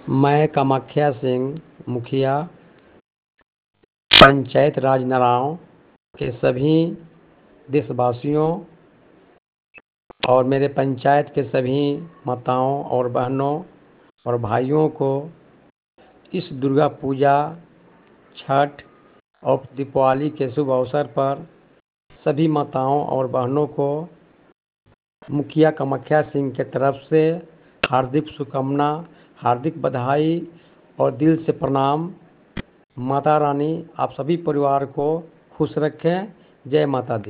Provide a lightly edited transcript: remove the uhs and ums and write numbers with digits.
मैं कामाख्या सिंह मुखिया पंचायत राज नराव के सभी देशवासियों और मेरे पंचायत के सभी माताओं और बहनों और भाइयों को इस दुर्गा पूजा, छठ और दीपावली के शुभ अवसर पर सभी माताओं और बहनों को मुखिया कामाख्या सिंह के तरफ से हार्दिक शुभकामना, हार्दिक बधाई और दिल से प्रणाम। माता रानी आप सभी परिवार को खुश रखें। जय माता दी।